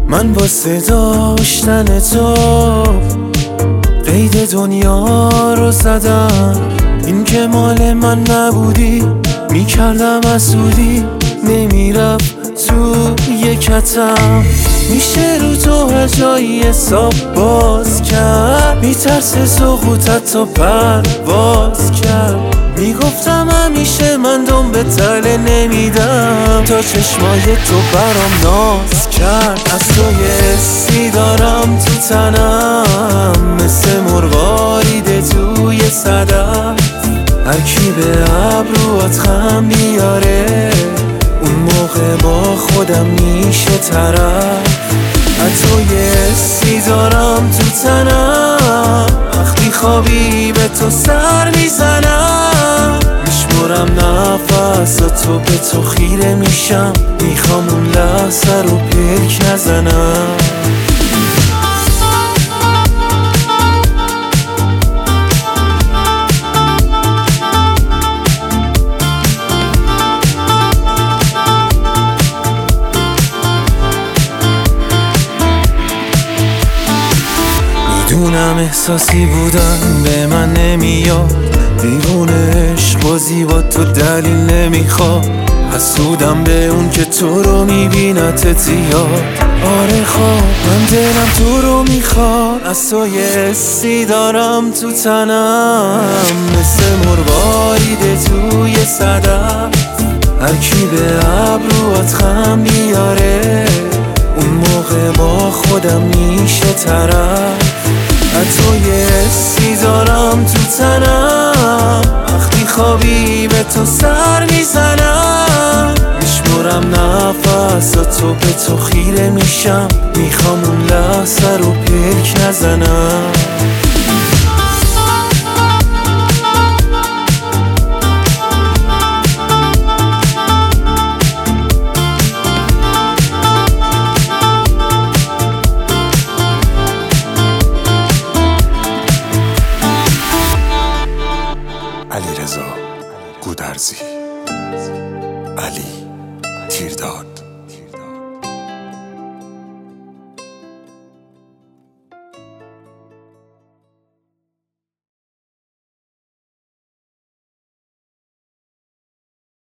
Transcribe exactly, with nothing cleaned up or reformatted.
من واسه داشتن تو قید دنیا رو زدم. این که مال من نبودی میکردم اسودی، نمیرفت تو یکتم. میشه رو تو هر جایی حساب باز کرد، میترسه سقوطت تا پرواز کرد. میگفتم همیشه من دم به تله نمیدم، تا چشمای تو برام ناز کرد. از تو یه حسی دارم تو تنم، مثل مرغاریده توی صدف. هر کی به ابروات خم بیاره، اون موقع با خودم میشه طرف. از تو یه حسی دارم تو تنم، وقتی خوابی به تو سر میزنم. میشمرم نفساتو، به تو خیره میشم، میخوام اون لحظه رو پلک نزنم. میدونم احساسی بودن به من نمیاد، دیوونه عشق بازی با تو دلیل نمیخواد. حسودم به اون که تو رو میبینت زیاد. آره خواب من دلم تو رو میخواد. از تو یه حسی دارم تو تنم، مثل مرغاریده توی صدف. هر کی به ابروات خم بیاره، اون موقع با خودم میشه طرف. از تو یه حسی دارم تو تنم، وقتی خوابی به تو سر میزنم. میشمرم نفساتو، به تو خیره میشم، میخوام اون لحظه رو پلک نزنم. علیرضا گودرزی، علی تیرداد.